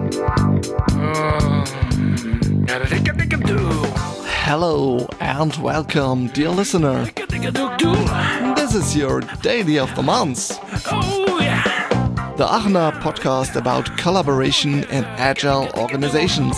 Hello and welcome, dear listener. This is your Daily of the Month. Oh, yeah. The Aachener podcast about collaboration and agile organizations.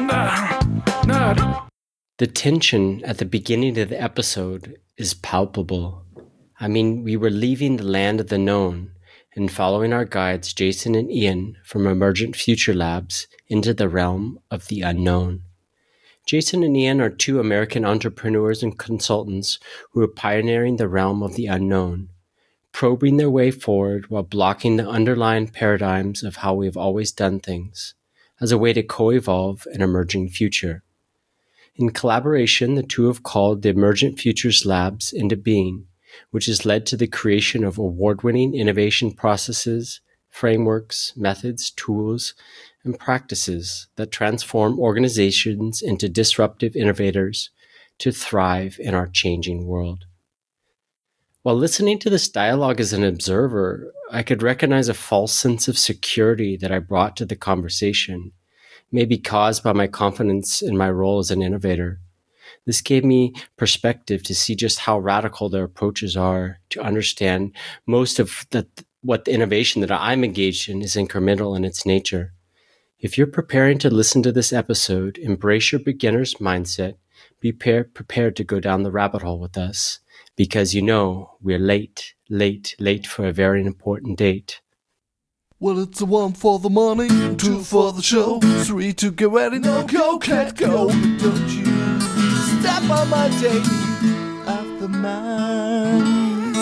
The tension at the beginning of the episode is palpable. I mean, we were leaving the land of the known and following our guides, Jason and Ian, from Emergent Future Labs into the realm of the unknown. Jason and Ian are two American entrepreneurs and consultants who are pioneering the realm of the unknown, probing their way forward while blocking the underlying paradigms of how we've always done things, as a way to co-evolve an emerging future. In collaboration, the two have called the Emergent Futures Labs into being, which has led to the creation of award-winning innovation processes, frameworks, methods, tools, and practices that transform organizations into disruptive innovators to thrive in our changing world. While listening to this dialogue as an observer, I could recognize a false sense of security that I brought to the conversation, maybe caused by my confidence in my role as an innovator. This gave me perspective to see just how radical their approaches are, to understand most of what the innovation that I'm engaged in is incremental in its nature. If you're preparing to listen to this episode, embrace your beginner's mindset. Be prepared to go down the rabbit hole with us, because we're late for a very important date. Well, it's a 1 for the money, 2 for the show, 3 to get ready, no go, can't go. But don't you step on my day after mine.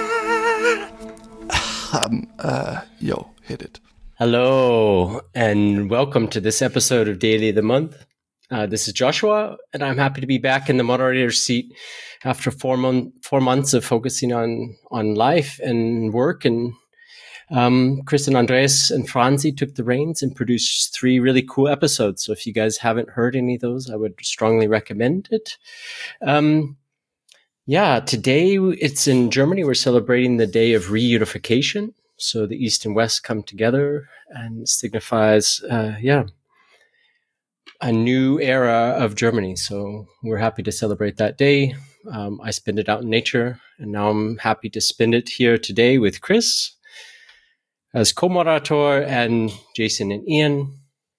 Yo, hit it. Hello, and welcome to this episode of Daily of the Month. This is Joshua, and I'm happy to be back in the moderator's seat after 4 months of focusing on life and work. And Chris and Andres and Franzi took the reins and produced 3 really cool episodes. So if you guys haven't heard any of those, I would strongly recommend it. Today it's in Germany. We're celebrating the day of reunification. So the East and West come together and signifies, a new era of Germany. So we're happy to celebrate that day. I spend it out in nature, and now I'm happy to spend it here today with Chris as co-moderator and Jason and Ian.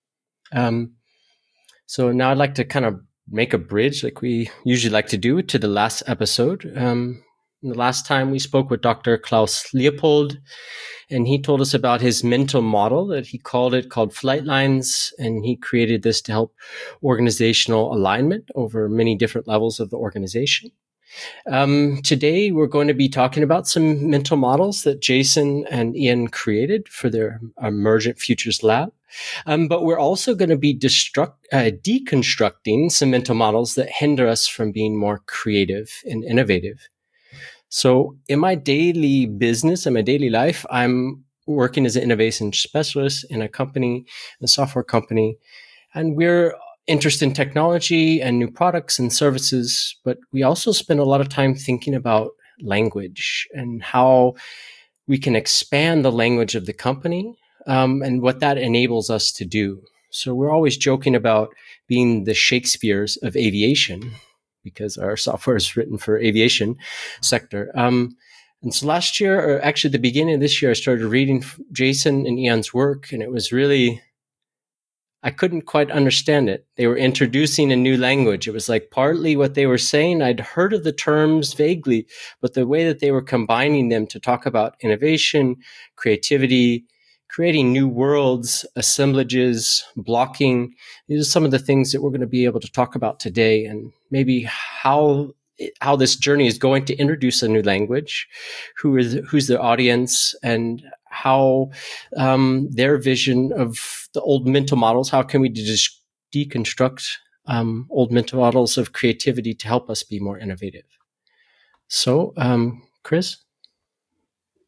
So now I'd like to kind of make a bridge like we usually like to do to the last episode. The last time we spoke with Dr. Klaus Leopold, and he told us about his mental model that he called Flight Lines, and he created this to help organizational alignment over many different levels of the organization. Today, we're going to be talking about some mental models that Jason and Ian created for their Emergent Futures Lab. But we're also going to be deconstructing some mental models that hinder us from being more creative and innovative. So in my daily business, in my daily life, I'm working as an innovation specialist in a software company, and we're interested in technology and new products and services, but we also spend a lot of time thinking about language and how we can expand the language of the company, and what that enables us to do. So we're always joking about being the Shakespeares of aviation, because our software is written for aviation sector. And so last year, or actually the beginning of this year, I started reading Jason and Ian's work, and it was really, I couldn't quite understand it. They were introducing a new language. It was like partly what they were saying, I'd heard of the terms vaguely, but the way that they were combining them to talk about innovation, creativity, creating new worlds, assemblages, blocking. These are some of the things that we're going to be able to talk about today, and maybe how this journey is going to introduce a new language, who's the audience, and how their vision of the old mental models, how can we just deconstruct old mental models of creativity to help us be more innovative. So, Chris?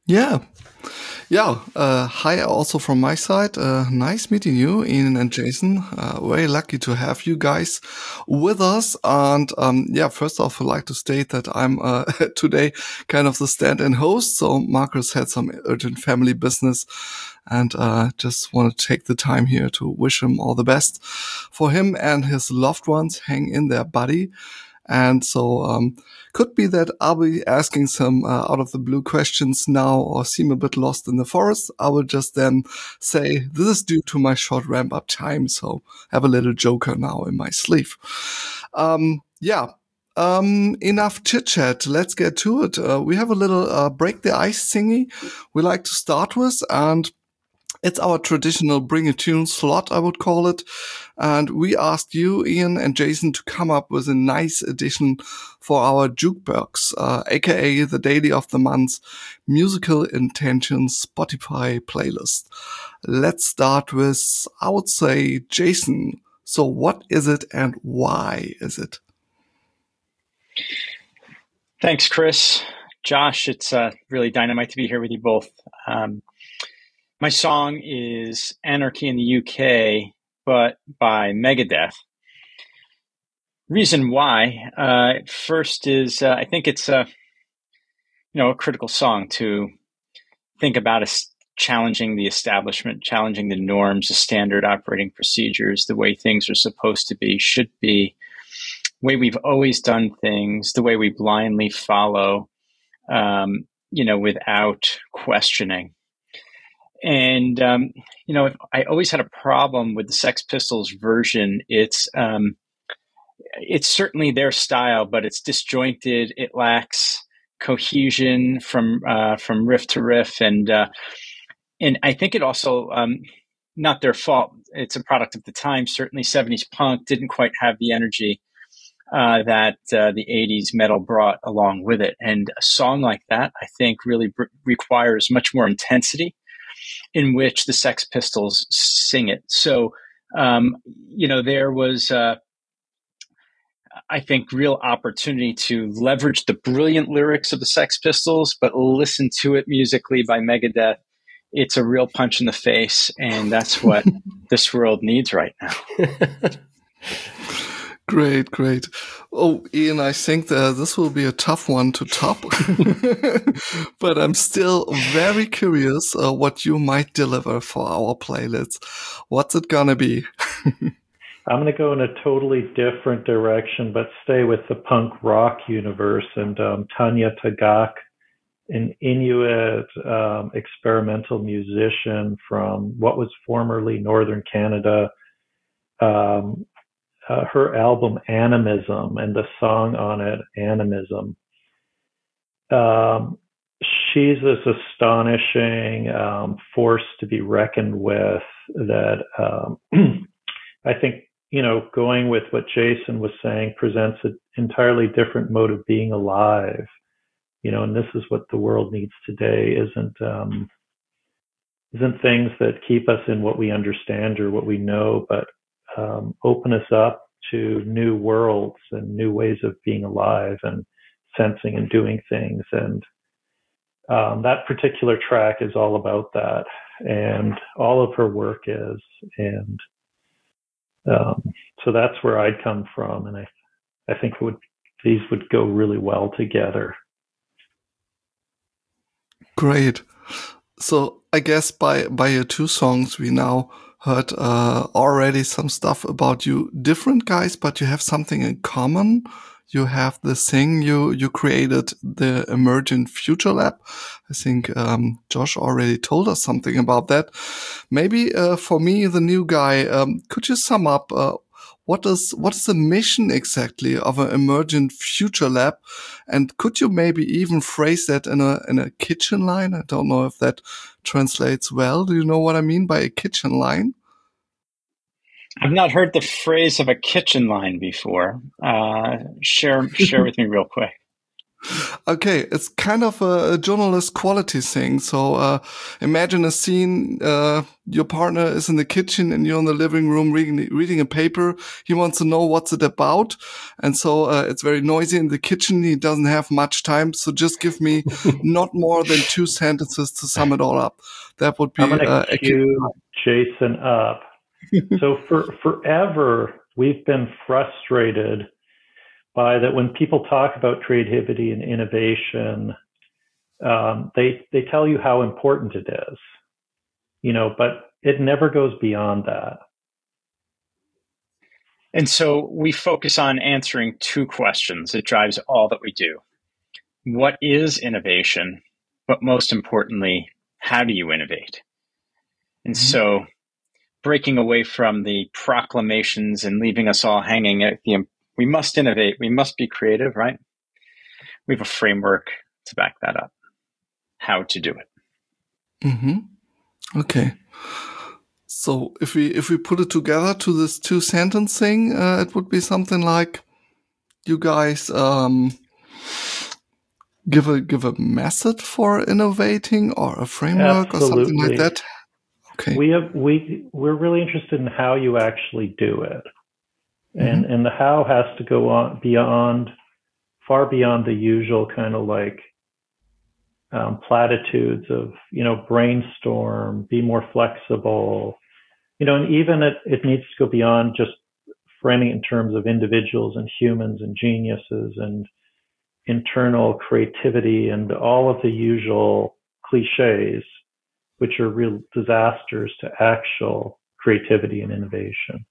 Yeah. Yeah. Hi, also from my side. Nice meeting you, Ian and Jason. Very lucky to have you guys with us. And yeah, first off, I'd like to state that I'm today kind of the stand-in host. So Marcus had some urgent family business, and just want to take the time here to wish him all the best. For him and his loved ones, hang in there, buddy. And so, could be that I'll be asking some out of the blue questions now or seem a bit lost in the forest. I will just then say this is due to my short ramp up time. So have a little joker now in my sleeve. Yeah. Enough chit chat. Let's get to it. We have a little break the ice thingy we like to start with, and it's our traditional bring a tune slot, I would call it. And we asked you, Ian and Jason, to come up with a nice addition for our jukebox, aka the daily of the month musical intentions Spotify playlist. Let's start with, I would say, Jason. So what is it and why is it? Thanks, Chris. Josh, it's really dynamite to be here with you both. My song is Anarchy in the UK, but by Megadeth. Reason why, first is I think it's a critical song to think about as challenging the establishment, challenging the norms, the standard operating procedures, the way things are supposed to be, should be, the way we've always done things, the way we blindly follow, without questioning. And, I always had a problem with the Sex Pistols version. It's certainly their style, but it's disjointed. It lacks cohesion from riff to riff. And I think it also, not their fault. It's a product of the time. Certainly 70s punk didn't quite have the energy that the 80s metal brought along with it. And a song like that, I think, really requires much more intensity in which the Sex Pistols sing it. So, there was, I think, real opportunity to leverage the brilliant lyrics of the Sex Pistols, but listen to it musically by Megadeth. It's a real punch in the face, and that's what this world needs right now. Great, great. Oh, Ian, I think this will be a tough one to top, but I'm still very curious what you might deliver for our playlist. What's it gonna be? I'm going to go in a totally different direction, but stay with the punk rock universe. And Tanya Tagaq, an Inuit experimental musician from what was formerly Northern Canada, her album Animism and the song on it, Animism. She's this astonishing force to be reckoned with that I think, going with what Jason was saying, presents an entirely different mode of being alive. And this is what the world needs today, isn't things that keep us in what we understand or what we know, but open us up to new worlds and new ways of being alive and sensing and doing things. And that particular track is all about that, and all of her work is. And so that's where I'd come from, and I think these would go really well together. Great. So I guess by your two songs we now heard already some stuff about you different guys, but you have something in common. You have this thing you created, the Emergent Future Lab. I think Josh already told us something about that. Maybe for me, the new guy, could you sum up what is the mission exactly of an Emergent Future Lab, and could you maybe even phrase that in a kitchen line? I don't know if that translates well. Do you know what I mean by a kitchen line? I've not heard the phrase of a kitchen line before. Share with me real quick. Okay, it's kind of a journalist quality thing. So imagine a scene, your partner is in the kitchen and you're in the living room reading a paper. He wants to know what's it about. And so it's very noisy in the kitchen. He doesn't have much time. So just give me not more than 2 sentences to sum it all up. That would be I'm going to cue Jason up. So forever, we've been frustrated by that when people talk about creativity and innovation, they tell you how important it is, but it never goes beyond that. And so we focus on answering 2 questions. It drives all that we do. What is innovation? But most importantly, how do you innovate? And so breaking away from the proclamations and leaving us all hanging at we must innovate, we must be creative, right? We have a framework to back that up. How to do it. Okay. So if we put it together to this 2-sentence thing, it would be something like, you guys give a method for innovating or a framework Absolutely. or something like that. Okay. We're really interested in how you actually do it. And the how has to go on far beyond the usual kind of like platitudes of, brainstorm, be more flexible, and even it needs to go beyond just framing it in terms of individuals and humans and geniuses and internal creativity and all of the usual cliches, which are real disasters to actual creativity and innovation.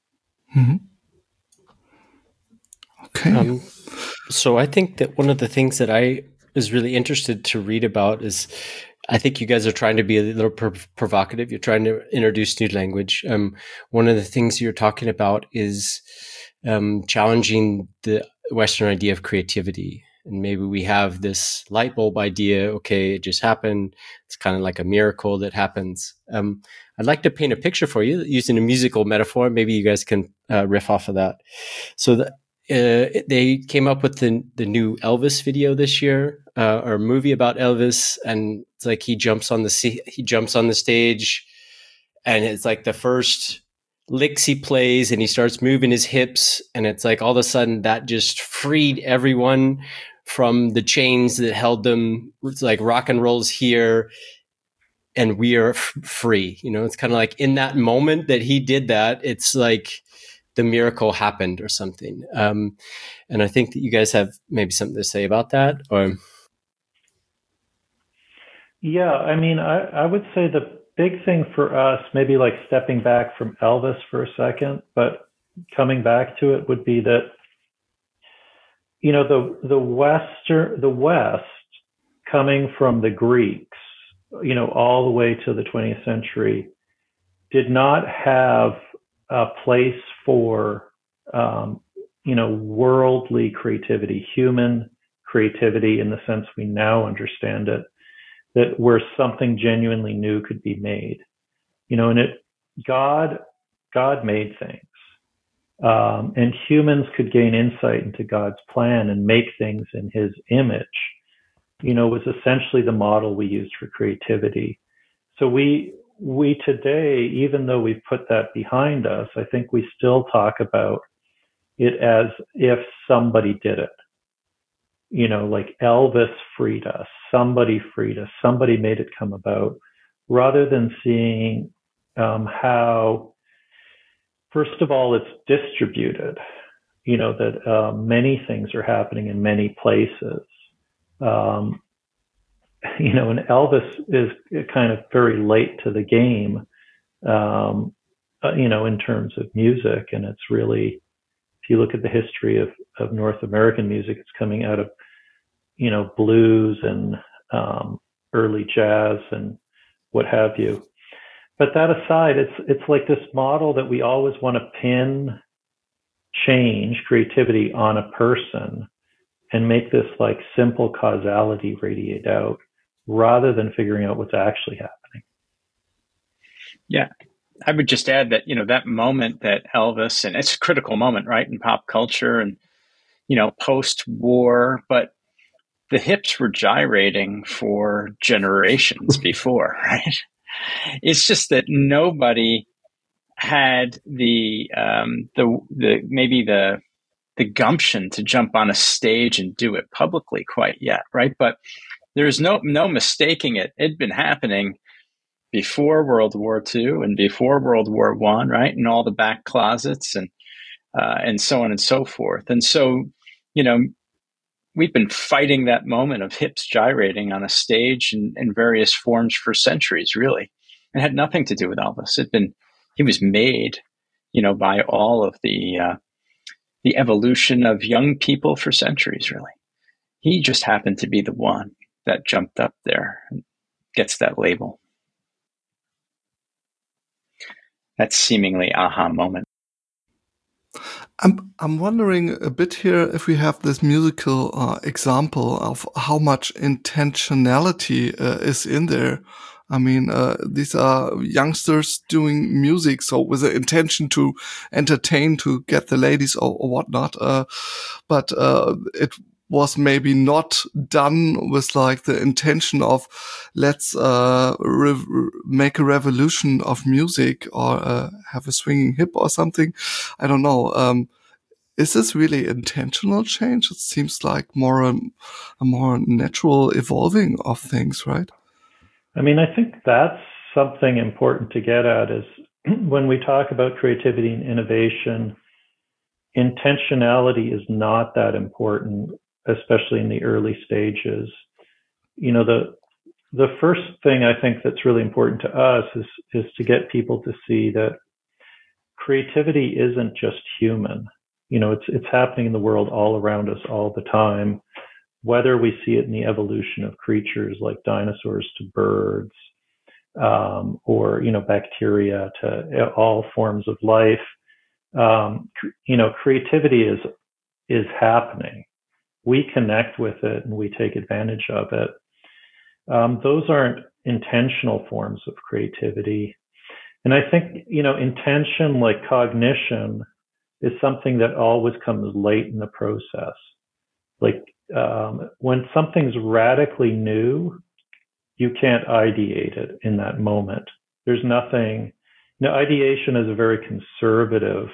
Okay. So I think that one of the things that I was really interested to read about is, I think you guys are trying to be a little provocative. You're trying to introduce new language. One of the things you're talking about is challenging the Western idea of creativity. And maybe we have this light bulb idea. Okay, it just happened. It's kind of like a miracle that happens. I'd like to paint a picture for you using a musical metaphor. Maybe you guys can riff off of that. So they came up with the new Elvis video this year, or a movie about Elvis, and it's like he jumps on the stage, and it's like the first licks he plays, and he starts moving his hips, and it's like all of a sudden that just freed everyone from the chains that held them. It's like rock and roll's here, and we are free. It's kind of like in that moment that he did that, it's like the miracle happened or something. And I think that you guys have maybe something to say about that, or. Yeah, I would say the big thing for us, maybe like stepping back from Elvis for a second, but coming back to it would be that, the West coming from the Greeks, all the way to the 20th century, did not have a place for, worldly creativity, human creativity in the sense we now understand it, that where something genuinely new could be made, and God made things, and humans could gain insight into God's plan and make things in His image. Was essentially the model we used for creativity. So we today, even though we've put that behind us, I think we still talk about it as if somebody did it. Like Elvis freed us, somebody freed us, somebody made it come about, rather than seeing how, first of all, it's distributed, that many things are happening in many places. And Elvis is kind of very late to the game, in terms of music. And it's really, if you look at the history of North American music, it's coming out of, blues and early jazz and what have you. But that aside, it's like this model that we always want to pin change, creativity on a person and make this like simple causality radiate out, rather than figuring out what's actually happening. Yeah. I would just add that, that moment that Elvis, and it's a critical moment, right, in pop culture and, post-war, but the hips were gyrating for generations before, right? It's just that nobody had the gumption to jump on a stage and do it publicly quite yet, right? But there's no mistaking it. It'd been happening before World War II and before World War I, right? In all the back closets and so on and so forth. And so, we've been fighting that moment of hips gyrating on a stage in various forms for centuries, really. It had nothing to do with Elvis. He was made, by all of the evolution of young people for centuries, really. He just happened to be the one that jumped up there and gets that label. That seemingly aha moment. I'm wondering a bit here if we have this musical example of how much intentionality is in there. I mean, these are youngsters doing music, so with the intention to entertain, to get the ladies or whatnot. But it was maybe not done with like the intention of let's make a revolution of music or have a swinging hip or something. I don't know. Is this really intentional change? It seems like a more natural evolving of things, right? I mean, I think that's something important to get at is when we talk about creativity and innovation, intentionality is not that important, especially in the early stages. The first thing I think that's really important to us is to get people to see that creativity isn't just human. It's happening in the world all around us all the time, whether we see it in the evolution of creatures like dinosaurs to birds, or, bacteria to all forms of life. Creativity is happening. We connect with it and we take advantage of it. Those aren't intentional forms of creativity. And I think, intention, like cognition, is something that always comes late in the process. Like when something's radically new, you can't ideate it in that moment. There's nothing. Ideation is a very conservative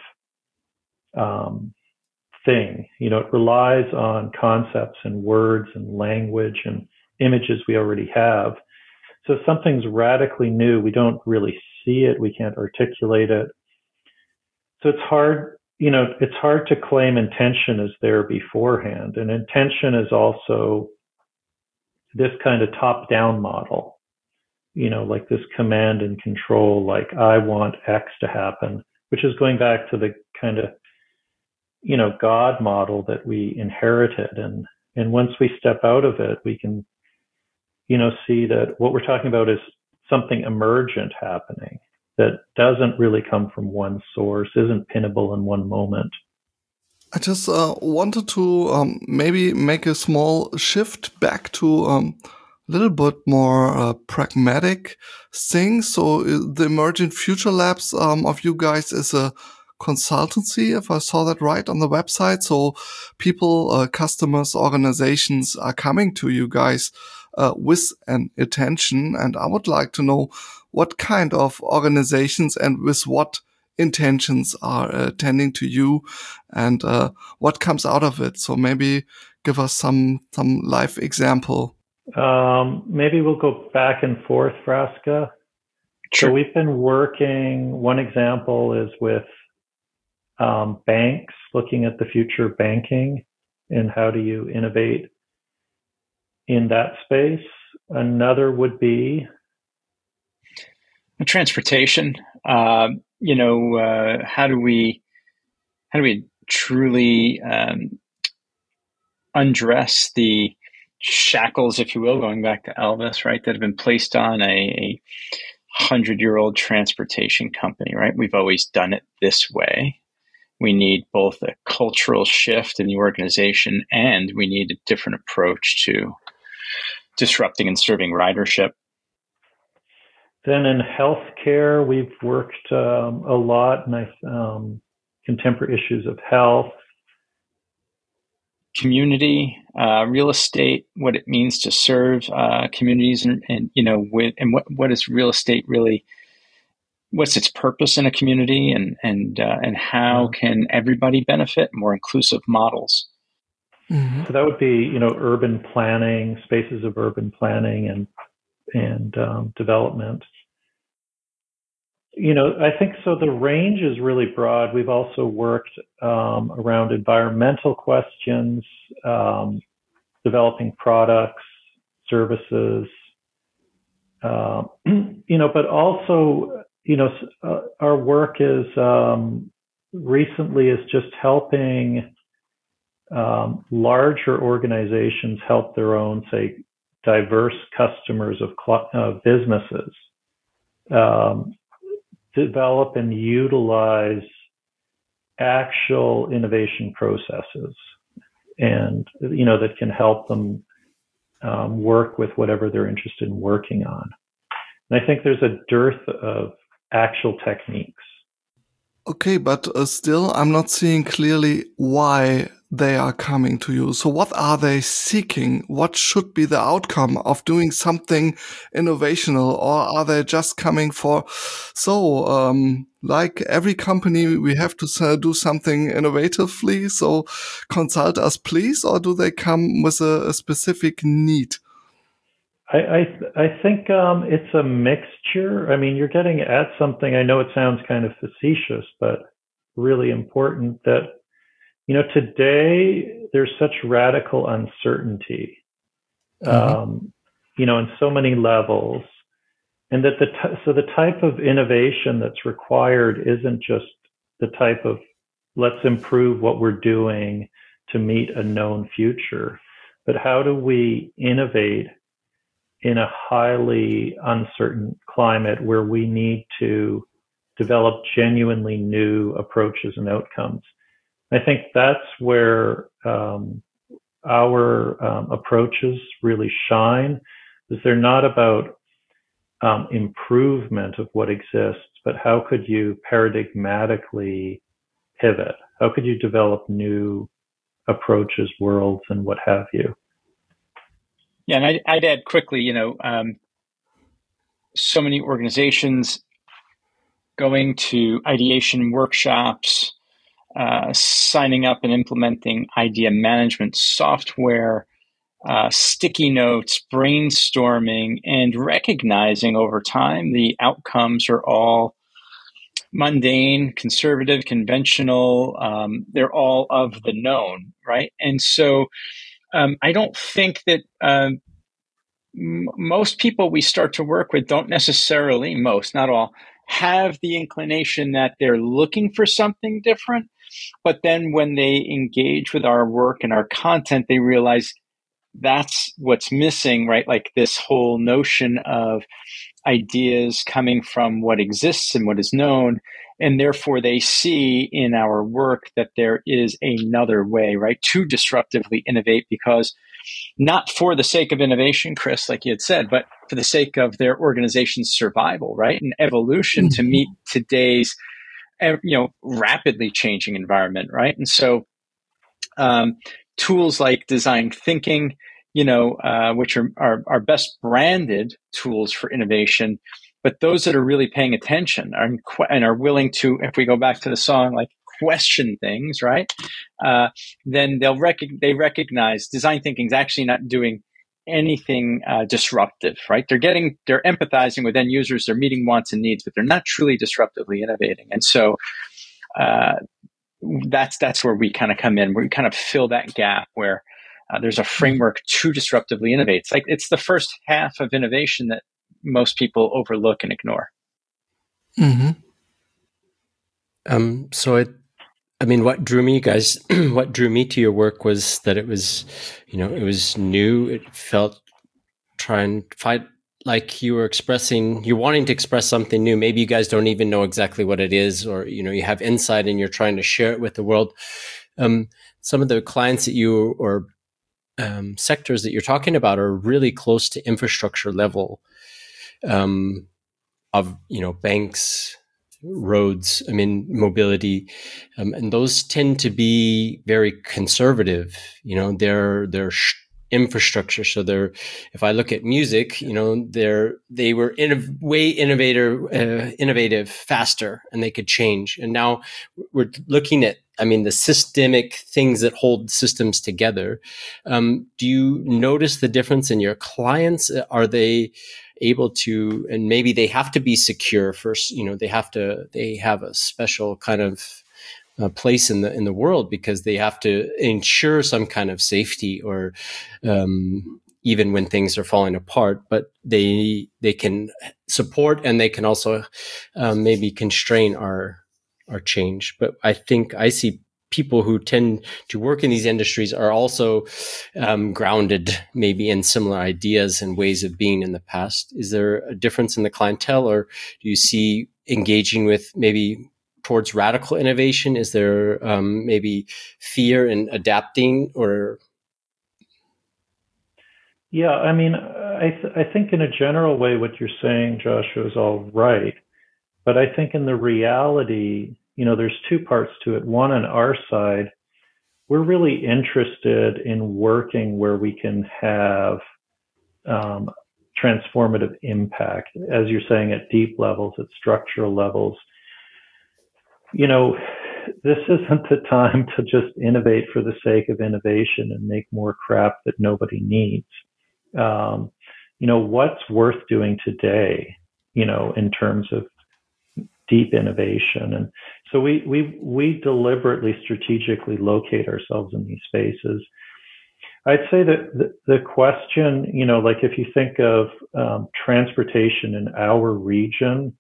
thing. It relies on concepts and words and language and images we already have. So if something's radically new, we don't really see it. We can't articulate it. So it's hard to claim intention is there beforehand. And intention is also this kind of top-down model, like this command and control, like I want X to happen, which is going back to the kind of, God model that we inherited. And once we step out of it, we can, see that what we're talking about is something emergent happening that doesn't really come from one source, isn't pinnable in one moment. I just wanted to maybe make a small shift back to a little bit more pragmatic things. So the Emergent Future Labs of you guys is a consultancy, if I saw that right on the website. So people, customers, organizations are coming to you guys with an intention. And I would like to know what kind of organizations and with what intentions are attending to you and what comes out of it. So maybe give us some live example. Maybe we'll go back and forth, Frasca. Sure. So we've been working, one example is with banks, looking at the future of banking and how do you innovate in that space. Another would be transportation. How do we truly undress the shackles, if you will, going back to Elvis, right, that have been placed on a 100-year-old transportation company, right? We've always done it this way. We need both a cultural shift in the organization and we need a different approach to disrupting and serving ridership. Then in healthcare, we've worked a lot in contemporary issues of health. community real estate, what it means to serve communities, and what is real estate really? What's its purpose in a community, and how can everybody benefit? More inclusive models. Mm-hmm. So that would be, urban planning, spaces of urban planning and development. I think so. The range is really broad. We've also worked around environmental questions, developing products, services, but also, our work is recently is just helping larger organizations help their own, say, diverse customers of businesses develop and utilize actual innovation processes, and that can help them work with whatever they're interested in working on. And I think there's a dearth of actual techniques. Okay, but still, I'm not seeing clearly why they are coming to you. So what are they seeking? What should be the outcome of doing something innovational? Or are they just coming for, like every company, we have to do something innovatively, so consult us, please? Or do they come with a specific need? I think it's a mixture. I mean, you're getting at something. I know it sounds kind of facetious, but really important that, today there's such radical uncertainty, in so many levels, and that the type of innovation that's required isn't just the type of let's improve what we're doing to meet a known future, but how do we innovate in a highly uncertain climate where we need to develop genuinely new approaches and outcomes. I think that's where our approaches really shine, is they're not about improvement of what exists, but how could you paradigmatically pivot? How could you develop new approaches, worlds, and what have you? Yeah, and I'd add quickly, so many organizations going to ideation workshops, signing up and implementing idea management software, sticky notes, brainstorming, and recognizing over time the outcomes are all mundane, conservative, conventional. They're all of the known, right? And so I don't think that most people we start to work with don't necessarily, not all, have the inclination that they're looking for something different. But then when they engage with our work and our content, they realize that's what's missing, right? Like this whole notion of ideas coming from what exists and what is known. And therefore they see in our work that there is another way, right, to disruptively innovate, because not for the sake of innovation, Chris, like you had said, but for the sake of their organization's survival, right, and evolution to meet today's, rapidly changing environment, right? And so tools like design thinking, which are best branded tools for innovation, but those that are really paying attention and are willing to, if we go back to the song, like question things, right? Then they recognize design thinking is actually not doing anything disruptive, right? They're empathizing with end users, they're meeting wants and needs, but they're not truly disruptively innovating. And so that's where we kind of come in. We kind of fill that gap where there's a framework to disruptively innovate. It's the first half of innovation that most people overlook and ignore. Mm-hmm. What drew me, guys, what drew me to your work was that it was, it was new. It felt like you were you're wanting to express something new. Maybe you guys don't even know exactly what it is, or, you have insight and you're trying to share it with the world. Some of the clients that or sectors that you're talking about are really close to infrastructure level of, banks, roads, mobility, and those tend to be very conservative. They're infrastructure. So if I look at music, they were way innovative, faster, and they could change. And now we're looking at, the systemic things that hold systems together. Do you notice the difference in your clients? Are they able to, and maybe they have to be secure first, they have a special kind of place in the world because they have to ensure some kind of safety, or even when things are falling apart, but they can support, and they can also maybe constrain our change. But I think I see people who tend to work in these industries are also grounded maybe in similar ideas and ways of being in the past. Is there a difference in the clientele, or do you see engaging with maybe towards radical innovation? Is there maybe fear in adapting, or? Yeah, I think in a general way, what you're saying, Joshua, is all right. But I think in the reality, there's two parts to it. One, on our side, we're really interested in working where we can have transformative impact, as you're saying, at deep levels, at structural levels. This isn't the time to just innovate for the sake of innovation and make more crap that nobody needs. What's worth doing today, in terms of deep innovation. And so we deliberately, strategically locate ourselves in these spaces. I'd say that the question, like if you think of transportation in our region,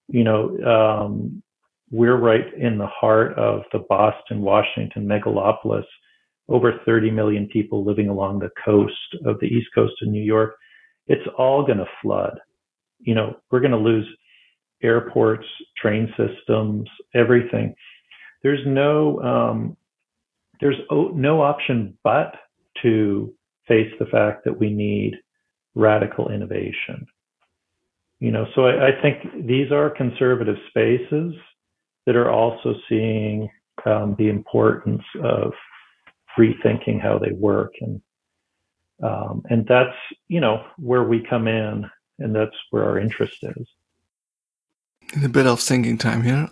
we're right in the heart of the Boston, Washington megalopolis, over 30 million people living along the coast of the East Coast of New York. It's all going to flood. We're going to lose airports, train systems, everything. There's no option but to face the fact that we need radical innovation. So I think these are conservative spaces that are also seeing the importance of rethinking how they work, and that's where we come in, and that's where our interest is. A bit of thinking time here.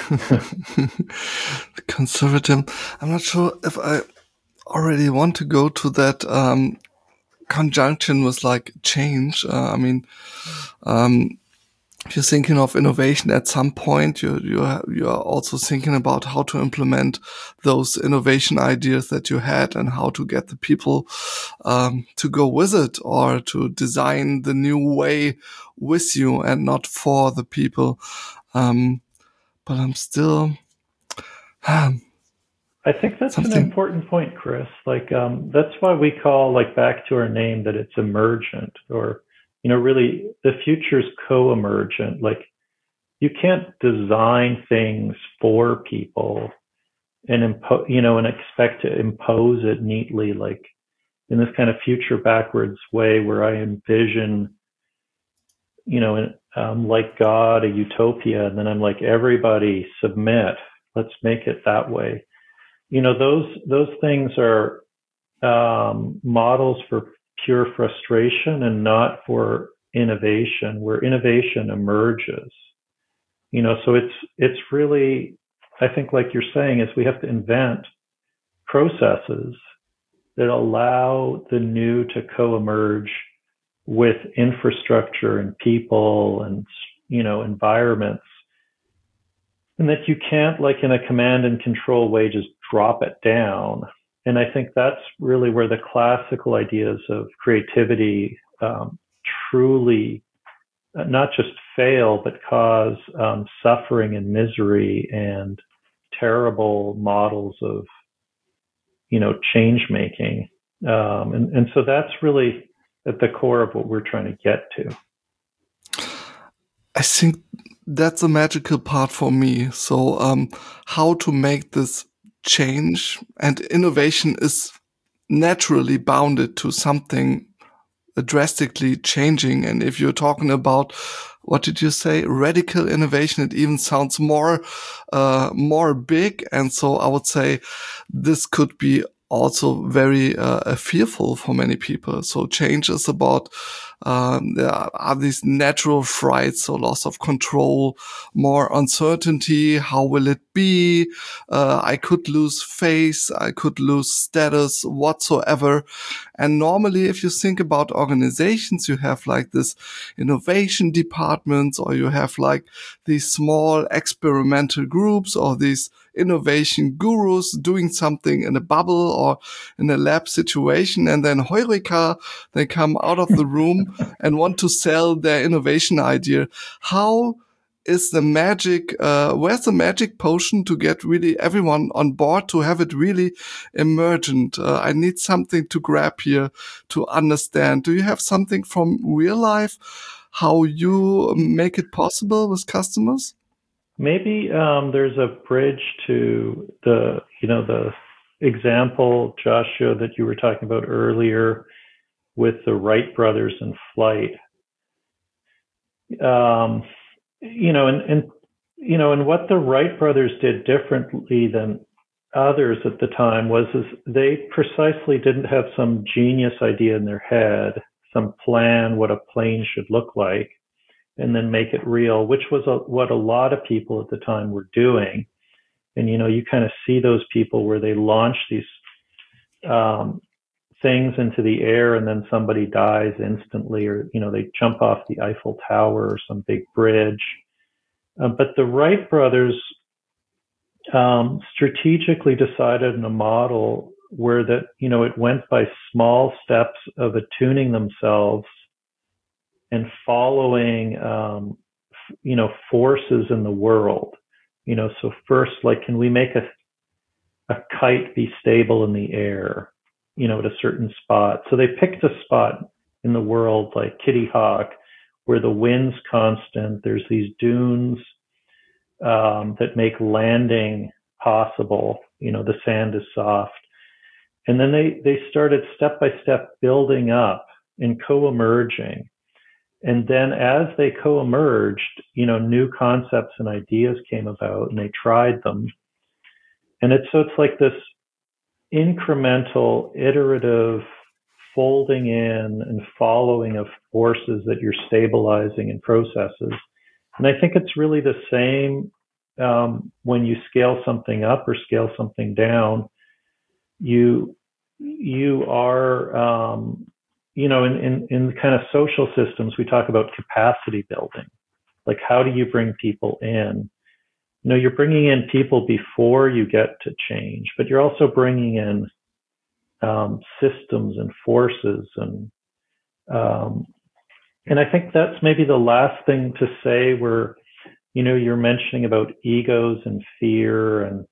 Conservative. I'm not sure if I already want to go to that conjunction with like change. If you're thinking of innovation at some point, you are also thinking about how to implement those innovation ideas that you had and how to get the people to go with it, or to design the new way with you and not for the people. But I'm still. I think that's an important point, Chris. That's why we call, back to our name, that it's emergent, or really the future's co-emergent. You can't design things for people and and expect to impose it neatly, in this kind of future backwards way where I envision, like God, a utopia, and then I'm like, everybody submit, let's make it that way. Those things are models for pure frustration and not for innovation, where innovation emerges. So it's really, I think, like you're saying, is we have to invent processes that allow the new to co-emerge with infrastructure and people and, environments, and that you can't, in a command and control way, just drop it down. And I think that's really where the classical ideas of creativity truly not just fail, but cause suffering and misery and terrible models of, change making. And so that's really at the core of what we're trying to get to. I think that's a magical part for me. So how to make this change, and innovation is naturally bounded to something drastically changing. And if you're talking about what did you say? Radical innovation. It even sounds more big. And so I would say this could be also very fearful for many people. So change is about there are these natural frights, so loss of control, more uncertainty. How will it be? I could lose face, I could lose status whatsoever. And normally, if you think about organizations, you have like this innovation departments, or you have like these small experimental groups, or these innovation gurus doing something in a bubble or in a lab situation, and then Heureka, they come out of the room and want to sell their innovation idea. How is the magic, where's the magic potion to get really everyone on board, to have it really emergent? I need something to grab here to understand. Do you have something from real life, how you make it possible with customers? Maybe there's a bridge to the example, Joshua, that you were talking about earlier with the Wright brothers in flight. And what the Wright brothers did differently than others at the time is they precisely didn't have some genius idea in their head, some plan what a plane should look like, and then make it real, which was what a lot of people at the time were doing. And, you kind of see those people where they launch these things into the air and then somebody dies instantly, or, they jump off the Eiffel Tower or some big bridge. But the Wright brothers strategically decided in a model where that, it went by small steps of attuning themselves and following, forces in the world. So first, like, can we make a kite be stable in the air, at a certain spot? So they picked a spot in the world like Kitty Hawk, where the wind's constant. There's these dunes that make landing possible. The sand is soft. And then they started step by step building up and co-emerging. And then as they co-emerged, new concepts and ideas came about, and they tried them. And it's like this incremental, iterative folding in and following of forces that you're stabilizing in processes. And I think it's really the same when you scale something up or scale something down. You are in kind of social systems, we talk about capacity building. Like, how do you bring people in? You're bringing in people before you get to change, but you're also bringing in systems and forces. And I think that's maybe the last thing to say, where, you're mentioning about egos and fear. And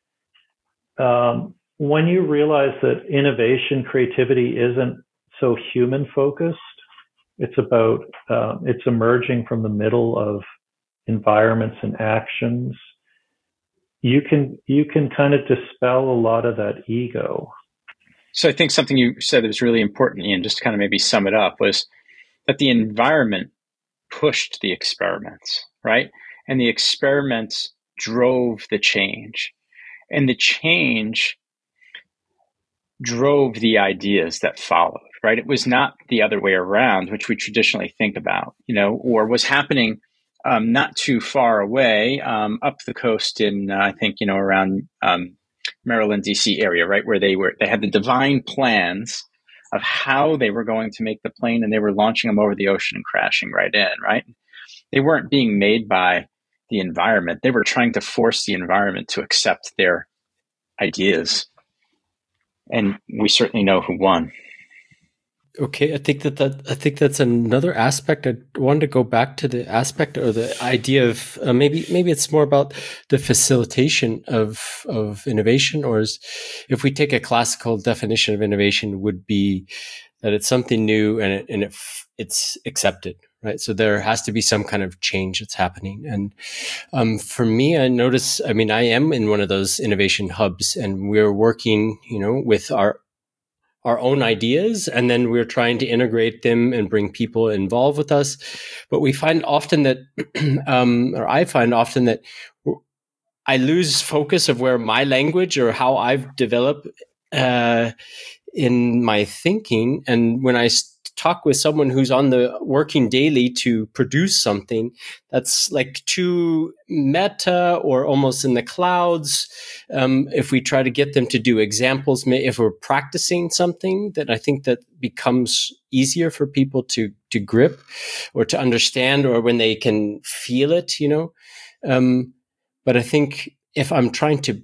when you realize that innovation, creativity isn't so human focused, it's about it's emerging from the middle of environments and actions, you can kind of dispel a lot of that ego. So I think something you said that was really important, Ian, just to kind of maybe sum it up, was that the environment pushed the experiments, right? And the experiments drove the change, and the change drove the ideas that followed, right? It was not the other way around, which we traditionally think about, or was happening not too far away, up the coast in, I think, around Maryland, DC area, right? Where they had the divine plans of how they were going to make the plane, and they were launching them over the ocean and crashing right in, right? They weren't being made by the environment. They were trying to force the environment to accept their ideas. And we certainly know who won. Okay, I think that's another aspect. I wanted to go back to the aspect or the idea of maybe it's more about the facilitation of innovation, or if we take a classical definition of innovation, would be that it's something new and it's accepted, right? So there has to be some kind of change that's happening. And for me, I notice, I mean, I am in one of those innovation hubs, and we're working, with our our own ideas, and then we're trying to integrate them and bring people involved with us. But we find often that, or I find often that I lose focus of where my language or how I've developed in my thinking. And when I talk with someone who's on the working daily to produce something that's like too meta or almost in the clouds, if we try to get them to do examples, if we're practicing something, that I think that becomes easier for people to grip or to understand, or when they can feel it, but I think if I'm trying to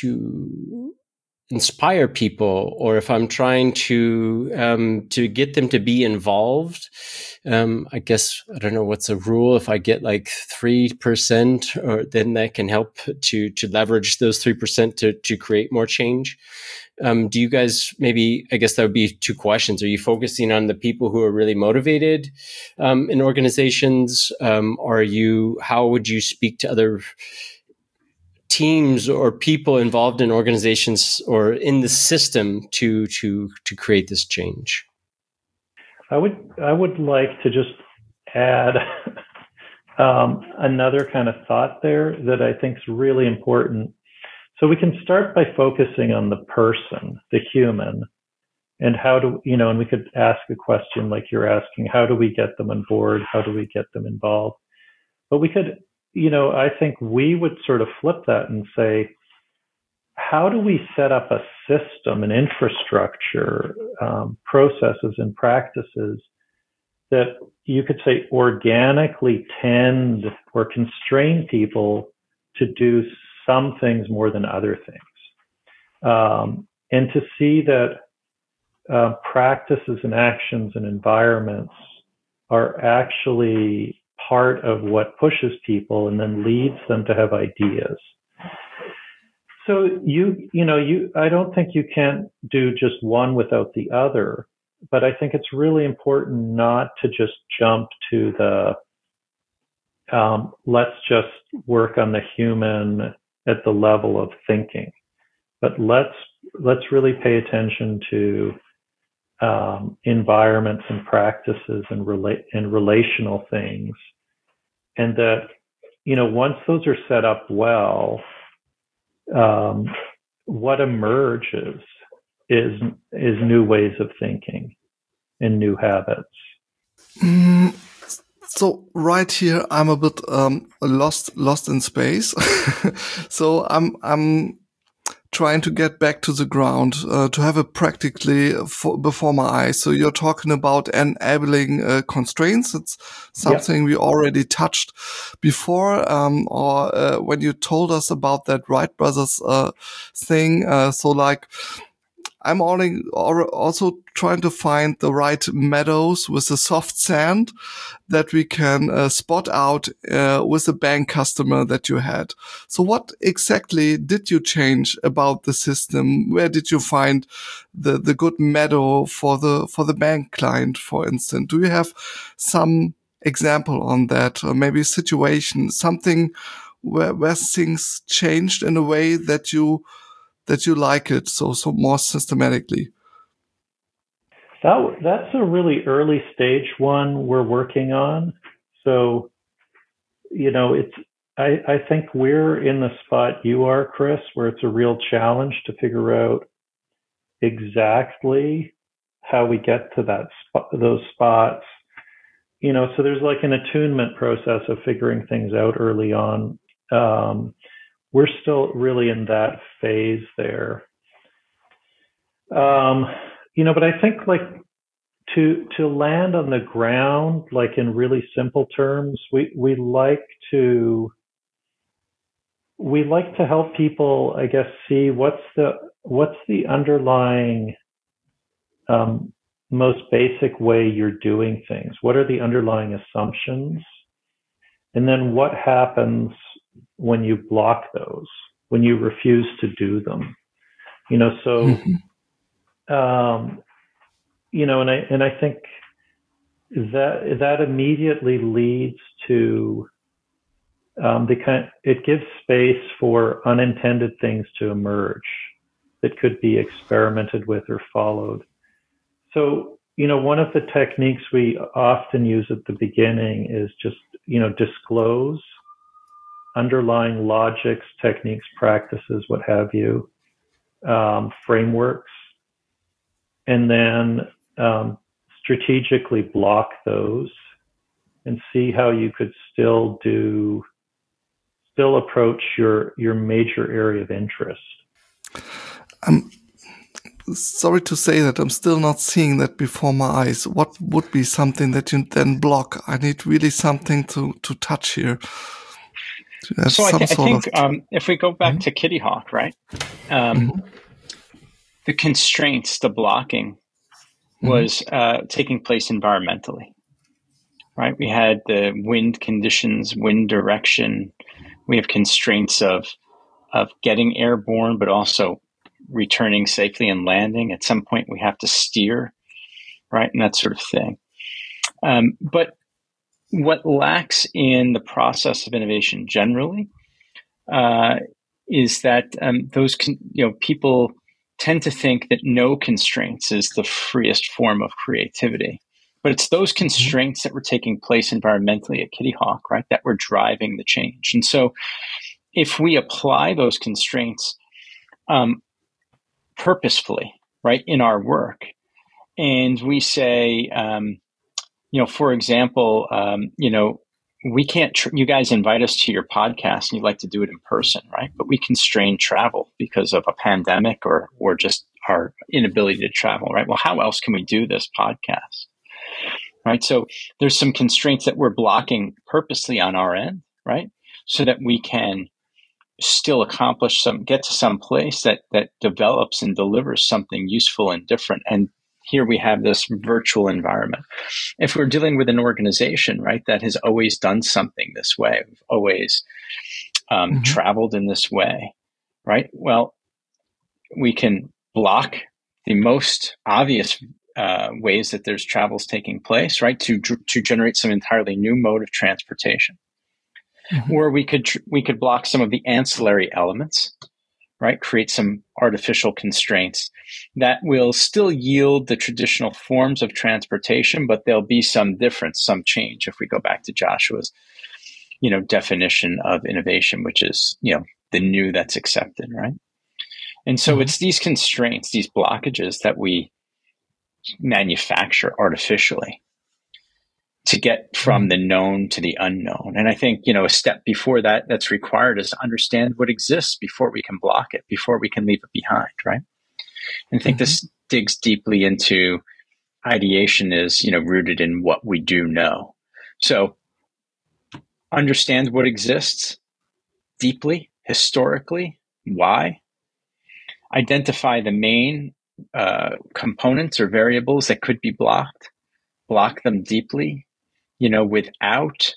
inspire people, or if I'm trying to get them to be involved, I guess, I don't know what's a rule. If I get like 3%, or then that can help to leverage those 3% to create more change. Do you guys, maybe, I guess that would be two questions. Are you focusing on the people who are really motivated in organizations? Or how would you speak to other teams or people involved in organizations or in the system to create this change? I would like to just add another kind of thought there that I think is really important. So we can start by focusing on the person, the human, and and we could ask a question like you're asking, how do we get them on board? How do we get them involved? But we could, I think we would sort of flip that and say, how do we set up a system, an infrastructure, processes and practices that you could say organically tend or constrain people to do some things more than other things, and to see that practices and actions and environments are actually part of what pushes people and then leads them to have ideas. So I don't think you can do just one without the other, but I think it's really important not to just jump to the let's just work on the human at the level of thinking, but let's really pay attention to environments and practices and relational things. And that, once those are set up well, what emerges is new ways of thinking and new habits. So right here, I'm a bit lost in space. So I'm trying to get back to the ground, to have it practically before my eyes. So you're talking about enabling constraints. It's something we already touched before, or when you told us about that Wright Brothers thing. So like, I'm also trying to find the right meadows with the soft sand that we can spot out with the bank customer that you had. So what exactly did you change about the system? Where did you find the good meadow for the bank client, for instance? Do you have some example on that, or maybe a situation, something where things changed in a way that you like it, so more systematically? That's a really early stage one we're working on. So, I think we're in the spot you are, Chris, where it's a real challenge to figure out exactly how we get to those spots. So there's like an attunement process of figuring things out early on. We're still really in that phase there. But I think like to land on the ground, like in really simple terms, we like to help people, I guess, see what's the underlying most basic way you're doing things. What are the underlying assumptions? And then what happens when you block those, when you refuse to do them? And I think that immediately leads to it gives space for unintended things to emerge that could be experimented with or followed. So, one of the techniques we often use at the beginning is just, disclose underlying logics, techniques, practices, what have you, frameworks, and then strategically block those and see how you could still approach your major area of interest. I'm sorry to say that I'm still not seeing that before my eyes. What would be something that you then block? I need really something to touch here. So I think if we go back to Kitty Hawk, right? The constraints, the blocking was taking place environmentally, right? We had the wind conditions, wind direction. We have constraints of getting airborne, but also returning safely and landing. At some point, we have to steer, right? And that sort of thing. But what lacks in the process of innovation generally is that people tend to think that no constraints is the freest form of creativity. But it's those constraints that were taking place environmentally at Kitty Hawk, right, that were driving the change. And so if we apply those constraints purposefully, right, in our work, and we say, for example, we can't, you guys invite us to your podcast and you'd like to do it in person, right? But we constrain travel because of a pandemic or just our inability to travel, right? Well, how else can we do this podcast? Right. So there's some constraints that we're blocking purposely on our end, right? So that we can still accomplish get to some place that develops and delivers something useful and different. And here we have this virtual environment. If we're dealing with an organization, right, that has always done something this way, we've always traveled in this way, right? Well, we can block the most obvious ways that there's travels taking place, right, to generate some entirely new mode of transportation. Or we could block some of the ancillary elements, right? Create some artificial constraints that will still yield the traditional forms of transportation, but there'll be some difference, some change. If we go back to Joshua's, definition of innovation, which is, the new that's accepted, right? And so it's these constraints, these blockages that we manufacture artificially to get from the known to the unknown. And I think, a step before that that's required is to understand what exists before we can block it, before we can leave it behind, right? And I think this digs deeply into ideation is, rooted in what we do know. So understand what exists deeply, historically, why. Identify the main components or variables that could be blocked, block them deeply, without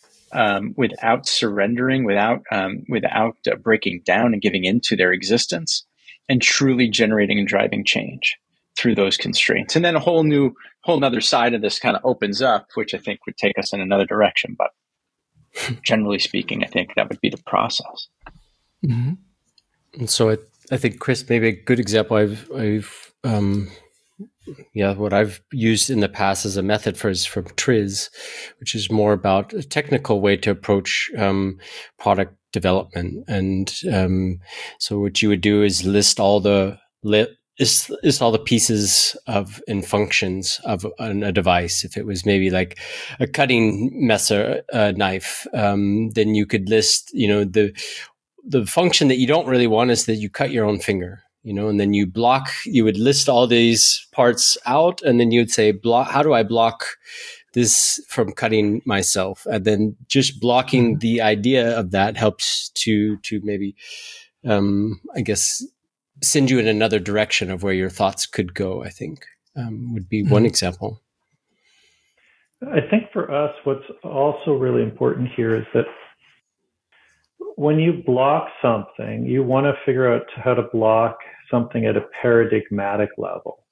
surrendering, without breaking down and giving into their existence, and truly generating and driving change through those constraints. And then a whole nother side of this kind of opens up, which I think would take us in another direction. But generally speaking, I think that would be the process. And so I think, Chris, maybe a good example what I've used in the past as a method is from TRIZ, which is more about a technical way to approach product development. And so what you would do is list all the pieces of and functions of a device. If it was maybe like a cutting knife, then you could list, the function that you don't really want is that you cut your own finger. And then you would list all these parts out, and then you'd say, how do I block this from cutting myself? And then just blocking the idea of that helps to maybe, send you in another direction of where your thoughts could go, I think, would be one example. I think for us, what's also really important here is that when you block something, you want to figure out how to block something at a paradigmatic level.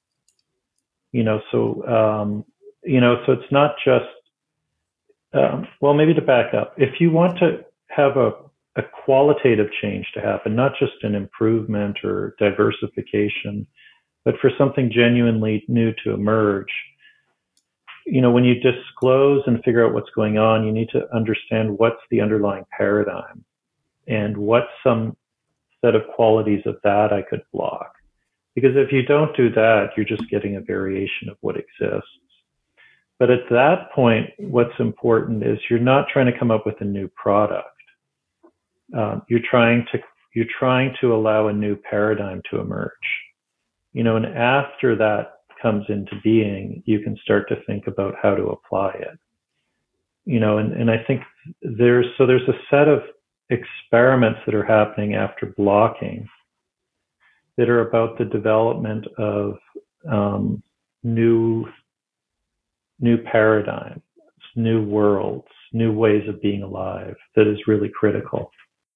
So it's not just, maybe to back up, if you want to have a qualitative change to happen, not just an improvement or diversification, But for something genuinely new to emerge, when you disclose and figure out what's going on, you need to understand what's the underlying paradigm and what's some set of qualities of that I could block. Because if you don't do that, you're just getting a variation of what exists. But at that point, what's important is you're not trying to come up with a new product. You're trying to allow a new paradigm to emerge. And after that comes into being, you can start to think about how to apply it. And I think there's a set of experiments that are happening after blocking that are about the development of new paradigms, new worlds, new ways of being alive that is really critical.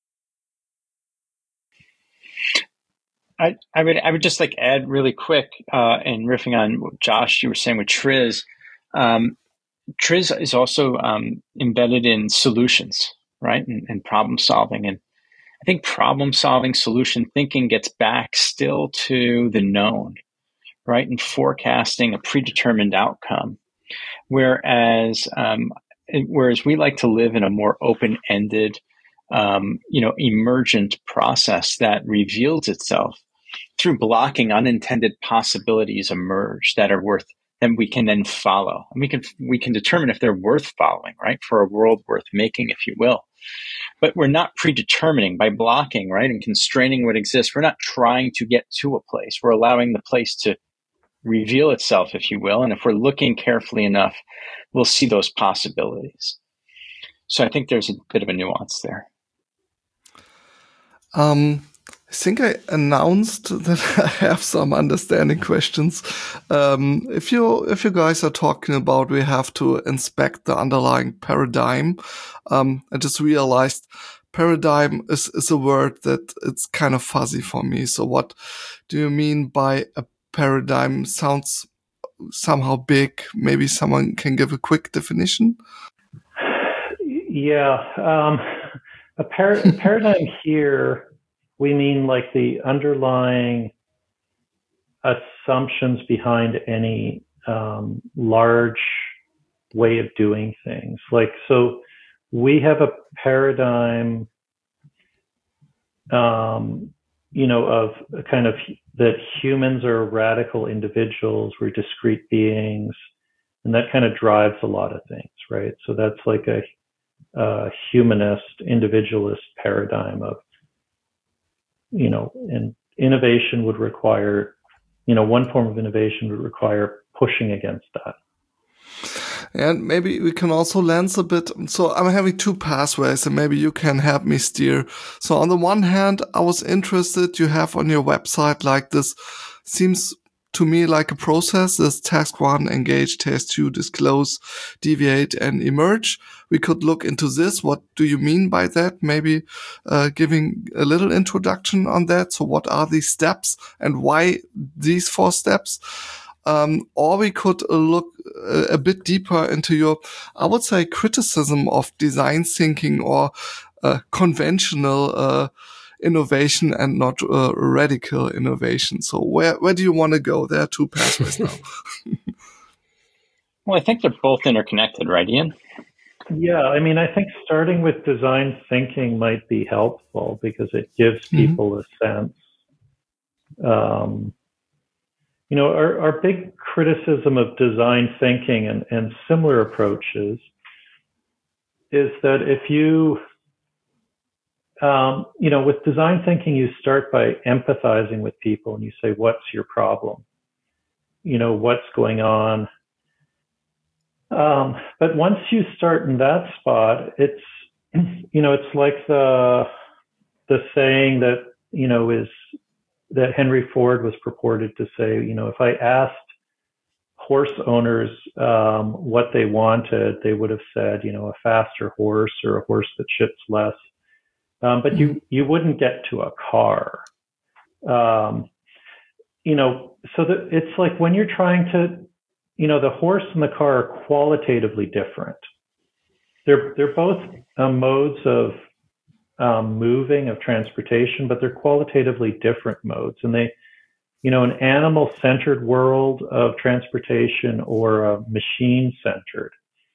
I would just like add really quick, and riffing on what Josh, you were saying with Triz. Triz is also embedded in solutions, right? And problem solving. And I think problem solving, solution thinking gets back still to the known, right? And forecasting a predetermined outcome. Whereas we like to live in a more open-ended, emergent process that reveals itself through blocking. Unintended possibilities emerge that are worth, and we can then follow. And we can determine if they're worth following, right? For a world worth making, if you will. But we're not predetermining by blocking, right? And constraining what exists. We're not trying to get to a place. We're allowing the place to reveal itself, if you will. And if we're looking carefully enough, we'll see those possibilities. So I think there's a bit of a nuance there. I think I announced that I have some understanding questions. If you guys are talking about we have to inspect the underlying paradigm, I just realized paradigm is a word that it's kind of fuzzy for me. So what do you mean by a paradigm? Sounds somehow big. Maybe someone can give a quick definition. Yeah, a paradigm here, we mean like the underlying assumptions behind any large way of doing things. Like, so we have a paradigm, of kind of that humans are radical individuals, we're discrete beings, and that kind of drives a lot of things, right? So that's like a humanist, individualist paradigm of, and innovation would require, one form of innovation would require pushing against that. And maybe we can also lens a bit. So I'm having two pathways and maybe you can help me steer. So on the one hand, I was interested, you have on your website like this, seems to me like a process. There's task 1, engage, task 2, disclose, deviate, and emerge. We could look into this. What do you mean by that? Maybe giving a little introduction on that. So what are these steps and why these 4 steps? Or we could look a bit deeper into your, I would say, criticism of design thinking or conventional innovation and not radical innovation. So where do you want to go? There are 2 pathways now. Well, I think they're both interconnected, right, Ian? Yeah, I mean, I think starting with design thinking might be helpful because it gives people a sense. Our big criticism of design thinking and similar approaches is that if you, with design thinking, you start by empathizing with people and you say, what's your problem? What's going on? But once you start in that spot, it's like the saying that, is that Henry Ford was purported to say, if I asked horse owners what they wanted, they would have said, a faster horse or a horse that shits less. But you wouldn't get to a car. So that it's like when you're trying to, the horse and the car are qualitatively different. They're both modes of moving, of transportation, but they're qualitatively different modes, and an animal-centered world of transportation or a machine-centered.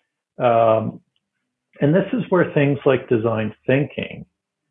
And this is where things like design thinking,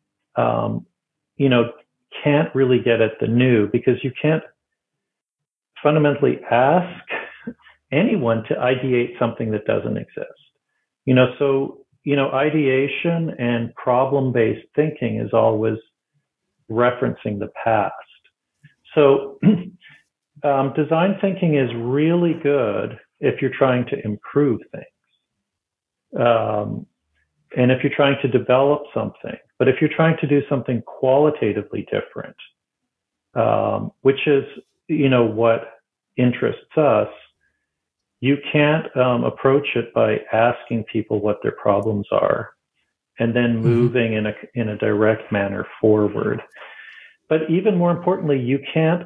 can't really get at the new, because you can't fundamentally ask anyone to ideate something that doesn't exist. So ideation and problem-based thinking is always referencing the past. So design thinking is really good if you're trying to improve things. And if you're trying to develop something. But if you're trying to do something qualitatively different, which is, what interests us, you can't approach it by asking people what their problems are and then moving in a direct manner forward. But even more importantly, you can't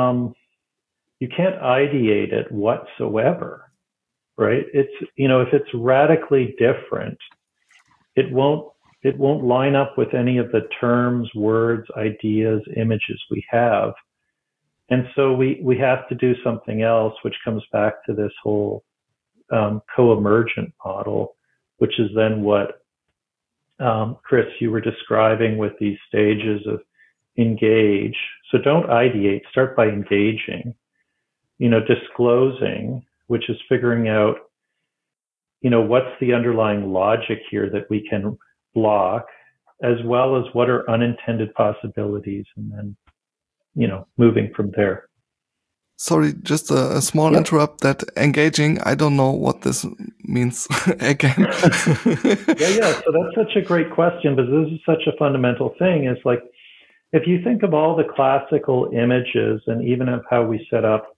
ideate it whatsoever, right? It's, if it's radically different, it won't line up with any of the terms, words, ideas, images we have. And so we have to do something else, which comes back to this whole co-emergent model, which is then what, Chris, you were describing with these stages of engage. So don't ideate, start by engaging, disclosing, which is figuring out, what's the underlying logic here that we can block, as well as what are unintended possibilities, and then, moving from there. Sorry, just a small interrupt. That engaging, I don't know what this means again. Yeah. So that's such a great question, but this is such a fundamental thing. Is like, if you think of all the classical images and even of how we set up,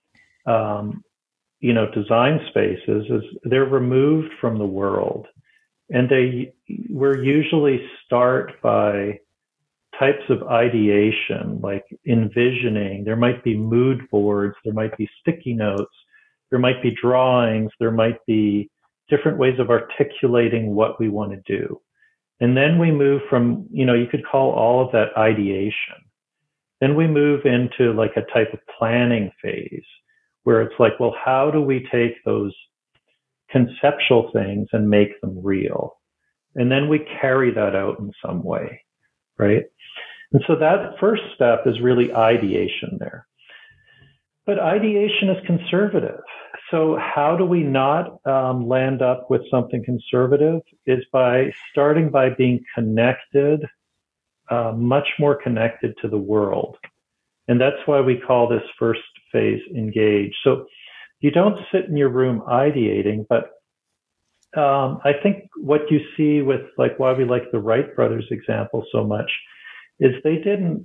design spaces, is they're removed from the world. And we're usually start by types of ideation, like envisioning. There might be mood boards, there might be sticky notes, there might be drawings, there might be different ways of articulating what we want to do. And then we move from, you could call all of that ideation. Then we move into like a type of planning phase where it's like, well, how do we take those conceptual things and make them real? And then we carry that out in some way, right? And so that first step is really ideation there. But ideation is conservative. So how do we not land up with something conservative is by starting by being connected, much more connected to the world. And that's why we call this first phase engage. So you don't sit in your room ideating, but I think what you see with like why we like the Wright brothers example so much is they didn't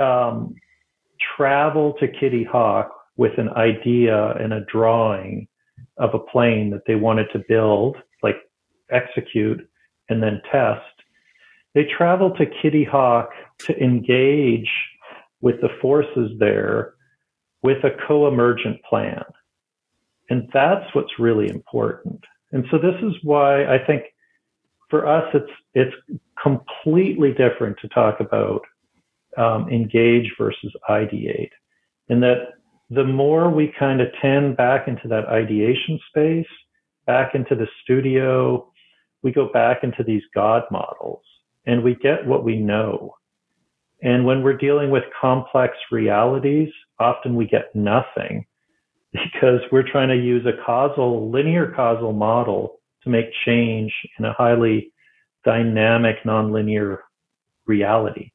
travel to Kitty Hawk with an idea and a drawing of a plane that they wanted to build, like execute and then test. They traveled to Kitty Hawk to engage with the forces there with a co-emergent plan. And that's what's really important. And so this is why I think for us, it's completely different to talk about engage versus ideate. In that the more we kind of tend back into that ideation space, back into the studio, we go back into these God models and we get what we know. And when we're dealing with complex realities, often we get nothing because we're trying to use a linear causal model to make change in a highly dynamic, nonlinear reality.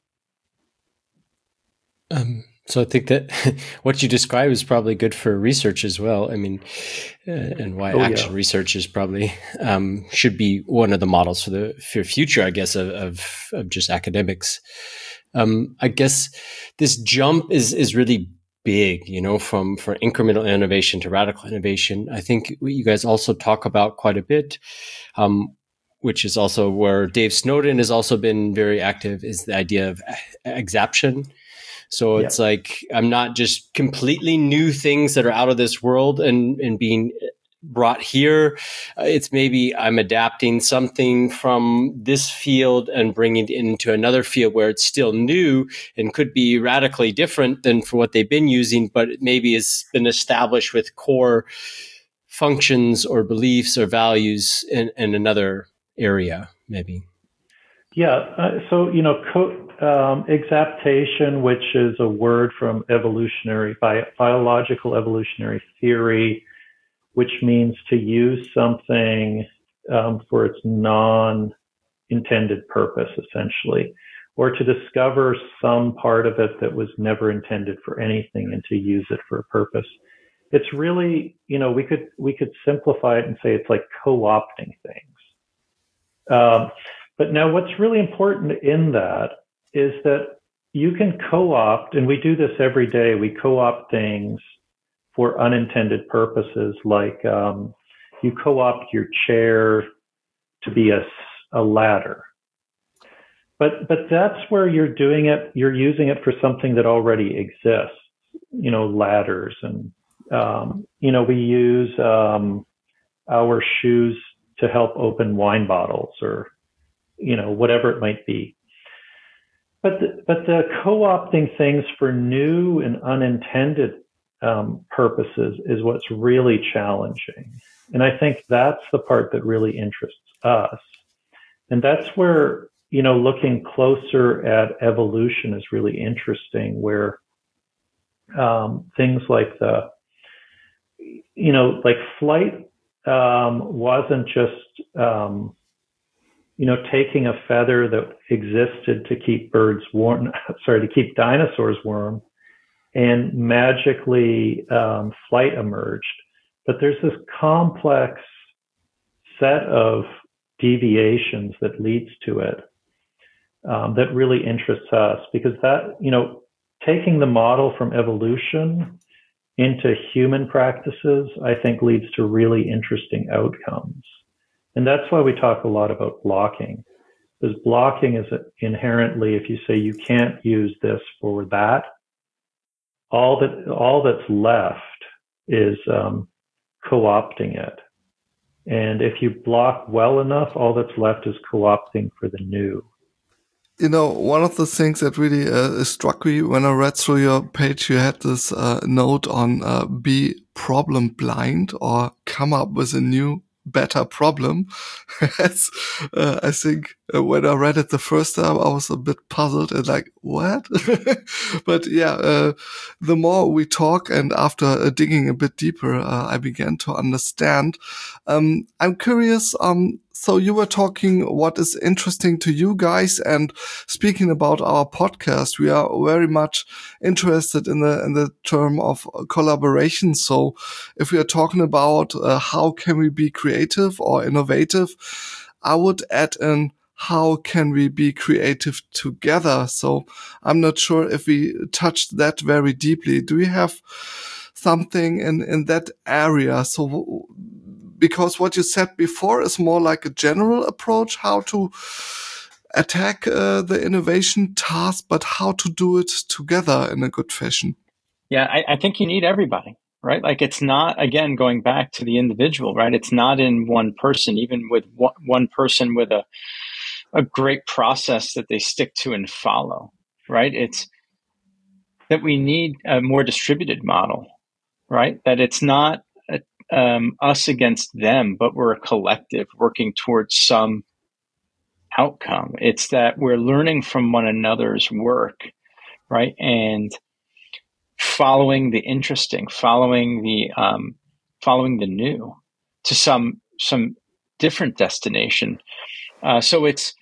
So I think that what you describe is probably good for research as well. I mean, and why action research is probably should be one of the models for the future, I guess, of just academics. I guess this jump is really big, from incremental innovation to radical innovation. I think what you guys also talk about quite a bit, which is also where Dave Snowden has also been very active, is the idea of exaption. So it's like, I'm not just completely new things that are out of this world and being brought here. It's maybe I'm adapting something from this field and bringing it into another field where it's still new and could be radically different than for what they've been using, but it maybe has been established with core functions or beliefs or values in another area, maybe. Yeah. So, exaptation, which is a word from biological evolutionary theory, which means to use something for its non-intended purpose, essentially, or to discover some part of it that was never intended for anything and to use it for a purpose. It's really, we could simplify it and say it's like co-opting things. But now what's really important in that is that you can co-opt, and we do this every day, we co-opt things for unintended purposes, like you co-opt your chair to be a ladder. But that's where you're doing it, you're using it for something that already exists, ladders. And, we use our shoes to help open wine bottles or, whatever it might be. But the co-opting things for new and unintended purposes is what's really challenging. And I think that's the part that really interests us. And that's where, looking closer at evolution is really interesting, where things like like flight wasn't just, taking a feather that existed to keep birds warm, to keep dinosaurs warm, and magically flight emerged. But there's this complex set of deviations that leads to it that really interests us, because that, taking the model from evolution into human practices, I think leads to really interesting outcomes. And that's why we talk a lot about blocking, because blocking is inherently, if you say you can't use this for that, all that's left is co-opting it. And if you block well enough, all that's left is co-opting for the new. One of the things that really struck me when I read through your page, you had this note on be problem blind or come up with a new, better problem. I think when I read it the first time, I was a bit puzzled and like, what? But yeah, the more we talk and after digging a bit deeper, I began to understand. I'm curious, so you were talking what is interesting to you guys, and speaking about our podcast, we are very much interested in the term of collaboration. So if we are talking about how can we be creative or innovative, I would add in how can we be creative together. So I'm not sure if we touched that very deeply. Do we have something in that area? So because what you said before is more like a general approach, how to attack the innovation task, but how to do it together in a good fashion. Yeah, I think you need everybody, right? Like it's not, again, going back to the individual, right? It's not in one person, even with one person with a great process that they stick to and follow, right? It's that we need a more distributed model, right? That it's not us against them, but we're a collective working towards some outcome. It's that we're learning from one another's work, right? And following the interesting, following the new to some different destination. So it's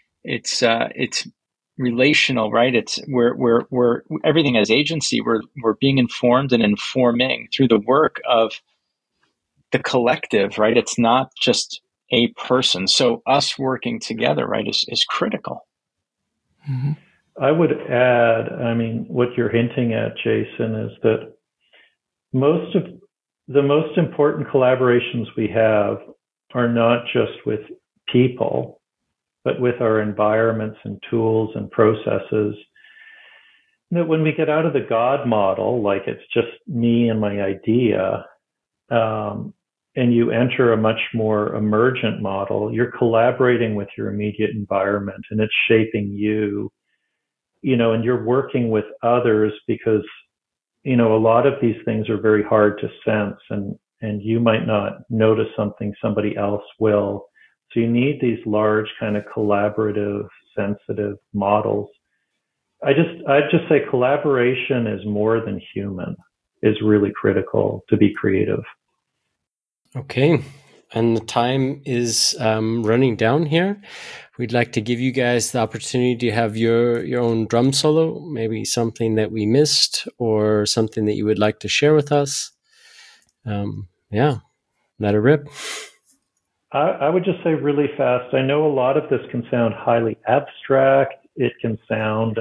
relational, right? It's we're everything has agency. We're being informed and informing through the work of the collective, right? It's not just a person. So us working together, right, is critical. Mm-hmm. I would add, what you're hinting at, Jason, is that most of the most important collaborations we have are not just with people, but with our environments and tools and processes. That when we get out of the God model, like it's just me and my idea, you enter a much more emergent model, you're collaborating with your immediate environment and it's shaping you, and you're working with others because, a lot of these things are very hard to sense, and you might not notice something, somebody else will. So you need these large kind of collaborative, sensitive models. I'd just say collaboration is more than human, is really critical to be creative. Okay. And the time is running down here. We'd like to give you guys the opportunity to have your own drum solo, maybe something that we missed or something that you would like to share with us. Yeah, let it rip. I would just say really fast, I know a lot of this can sound highly abstract. It can sound,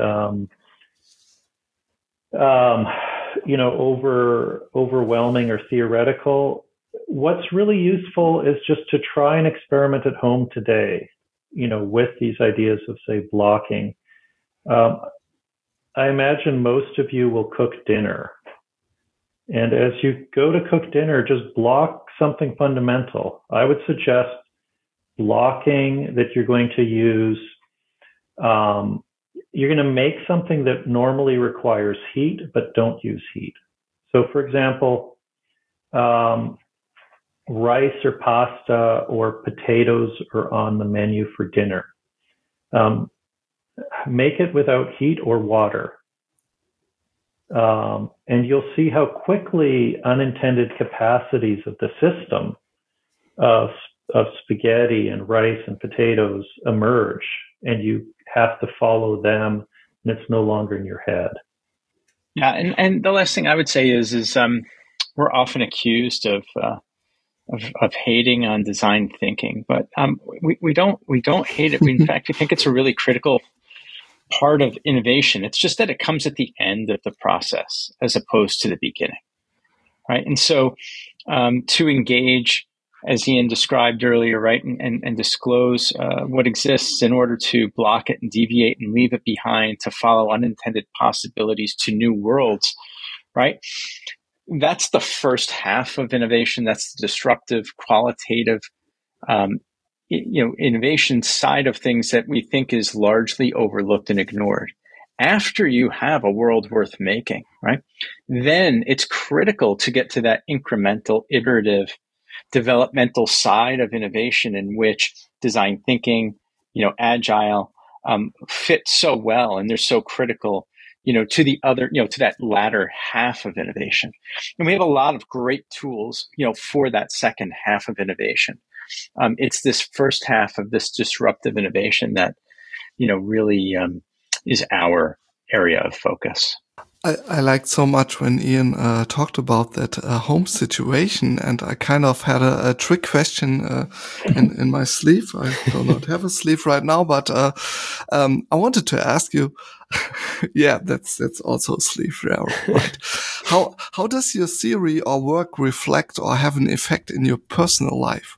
overwhelming or theoretical. What's really useful is just to try and experiment at home today, with these ideas of, say, blocking. I imagine most of you will cook dinner. And as you go to cook dinner, just block something fundamental. I would suggest blocking that you're going to use, you're going to make something that normally requires heat, but don't use heat. So for example, rice or pasta or potatoes are on the menu for dinner. Make it without heat or water. And you'll see how quickly unintended capacities of the system of spaghetti and rice and potatoes emerge, and you have to follow them, and it's no longer in your head. Yeah, and the last thing I would say is we're often accused of hating on design thinking, but we don't hate it. In fact, we think it's a really critical part of innovation. It's just that it comes at the end of the process as opposed to the beginning, right? And so to engage, as Ian described earlier, right, and disclose what exists in order to block it and deviate and leave it behind to follow unintended possibilities to new worlds, right? That's the first half of innovation. That's the disruptive, qualitative, innovation side of things that we think is largely overlooked and ignored. After you have a world worth making, right, then it's critical to get to that incremental, iterative, developmental side of innovation in which design thinking, agile, fit so well, and they're so critical, to the other, to that latter half of innovation. And we have a lot of great tools, for that second half of innovation. It's this first half of this disruptive innovation that, really is our area of focus. I liked so much when Ian talked about that home situation, and I kind of had a trick question in my sleeve. I do not have a sleeve right now, but I wanted to ask you. Yeah, that's also a sleeve, yeah, right? How does your theory or work reflect or have an effect in your personal life?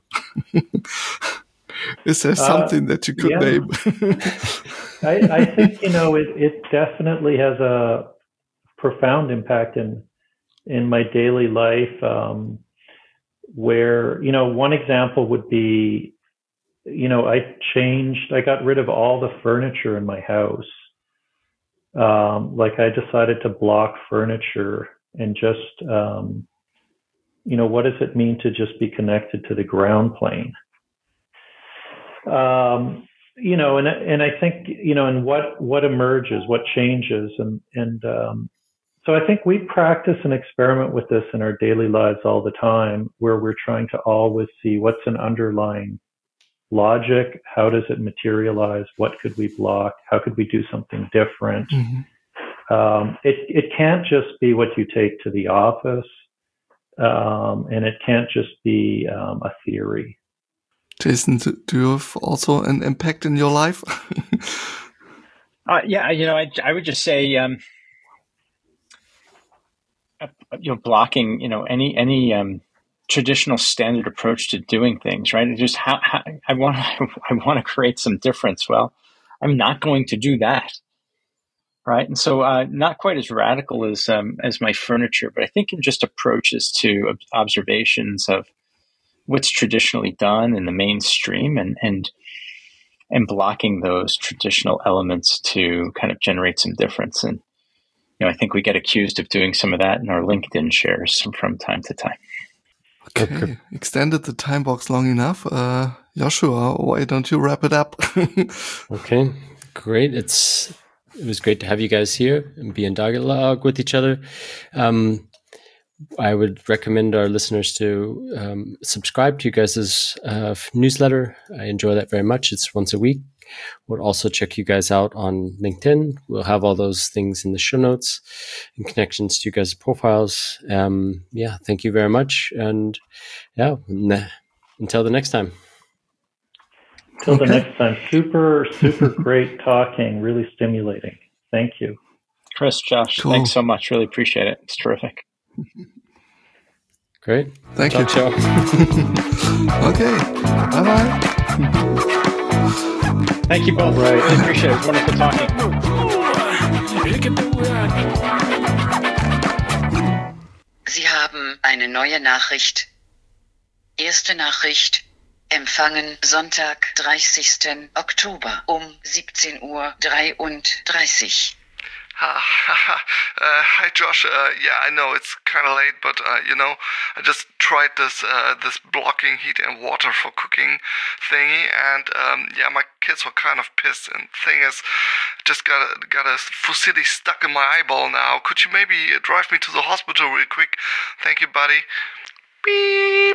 Is there something that you could name? I think it definitely has a profound impact in my daily life, where one example would be, I got rid of all the furniture in my house. I decided to block furniture and just what does it mean to just be connected to the ground plane? And I think and what emerges, what changes, and so I think we practice and experiment with this in our daily lives all the time, where we're trying to always see what's an underlying logic, how does it materialize, what could we block, how could we do something different. Mm-hmm. It can't just be what you take to the office, and it can't just be a theory. Jason, do you have also an impact in your life? Yeah, I would just say, blocking, any traditional standard approach to doing things, right? It's just how I want to create some difference. Well, I'm not going to do that, right? And so, not quite as radical as my furniture, but I think in just approaches to observations of what's traditionally done in the mainstream and blocking those traditional elements to kind of generate some difference. And I think we get accused of doing some of that in our LinkedIn shares from time to time. Okay. Extended the time box long enough. Joshua, why don't you wrap it up? Okay, great. It was great to have you guys here and be in dialogue with each other. I would recommend our listeners to subscribe to you guys' newsletter. I enjoy that very much. It's once a week. We'll also check you guys out on LinkedIn. We'll have all those things in the show notes and connections to you guys' profiles. Thank you very much. And until the next time. Till the next time. Super, super great talking. Really stimulating. Thank you. Chris, Josh, Thanks so much. Really appreciate it. It's terrific. Great. Thank you. Ciao. Okay. Bye-bye. Thank you both. Really appreciate it. It's wonderful talking. Sie haben eine neue Nachricht. Erste Nachricht. Empfangen Sonntag, 30. Oktober um 17:33 Uhr. Hi Josh, I know it's kind of late, but I just tried this blocking heat and water for cooking thingy, and my kids were kind of pissed. And thing is, just got a fusilli stuck in my eyeball now. Could you maybe drive me to the hospital real quick? Thank you, buddy. Beep.